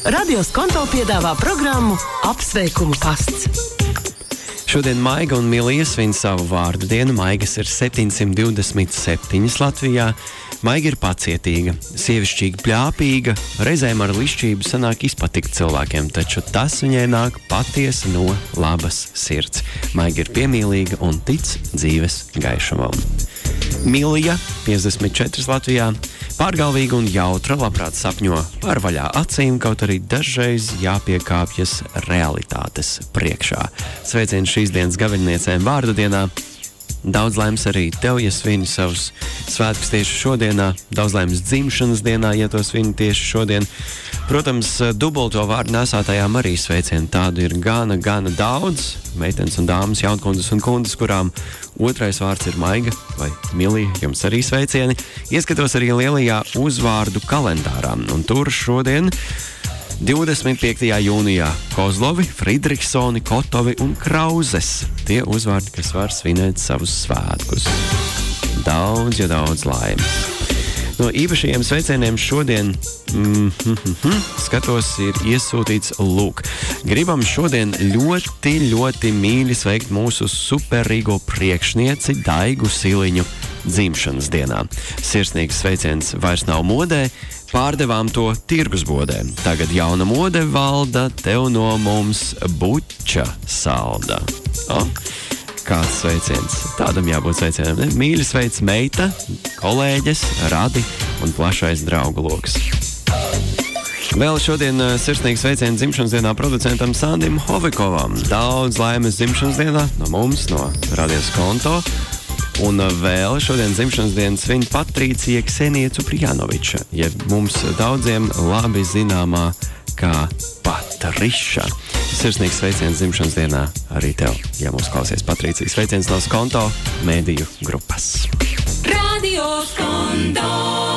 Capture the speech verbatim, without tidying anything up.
Radio Skonto piedāvā programmu Apsveikumu pasts. Šodien Maiga un Milija svin savu vārdu dienu. Maigas ir septiņsimt divdesmit septiņas Latvijā. Maiga ir pacietīga, sievišķīgi pļāpīga, reizēm ar lišķību sanāk izpatikt cilvēkiem, taču tas viņai nāk patiesi no labas sirds. Maiga ir piemīlīga un tic dzīves gaišumam. Milija, piecdesmit četras Latvijā, pārgalvīga un jautra, labprāt sapņo ar vaļā acīm, kaut arī dažreiz jāpiekāpjas realitātes priekšā. Sveiciens šīs dienas gaviļniecēm vārdu dienā. Daudz laimes arī tev, ja svini savus svētkus tieši šodienā, daudz laimes dzimšanas dienā, ja to svini tieši šodien. Protams, dubulto vārdu nesātājām arī sveicieni. Tādu ir gana, gana daudz. Meitenes un dāmas, jaunkundas un kundas, kurām otrais vārds ir Maiga vai Milija, jums arī sveicieni. Ieskatos arī lielajā uzvārdu kalendārā, un tur šodien divdesmit piektajā jūnijā Kozlovi, Friedrichsoni, Kotovi un Krauzes. Tie uzvārdi, kas var svinēt savus svētkus. Daudz, ja daudz laimes. No īpašajiem sveicieniem šodien mm, mm, mm, skatos ir iesūtīts lūk. Gribam šodien ļoti, ļoti mīļi sveikt mūsu superīgo priekšnieci Daigu Siliņu dzimšanas dienā. Sirsnīgs sveiciens vairs nav modē, pārdevām to tirgus bodē. Tagad jauna mode valda, tev no mums buča salda. O? Kāds sveiciens? Tādam jābūt sveicienam. Ne? Mīļi sveic meita, kolēģes, radi un plašais draugu loks. Vēl šodien sirsnīgs sveiciens dzimšanas dienā producentam Sandim Hovikovam. Daudz laimes dzimšanas dienā no mums, no Radio Skonto. Un vēl šodien dzimšanas dienas svin Patricija Ksenija Cuprjanoviča, jeb mums daudziem labi zināmā kā Patriša. Sirsnīgs sveiciens dzimšanas dienā arī tev, ja mūs klausies Patricija. Sveiciens no Skonto mēdīju grupas. Radio Skonto.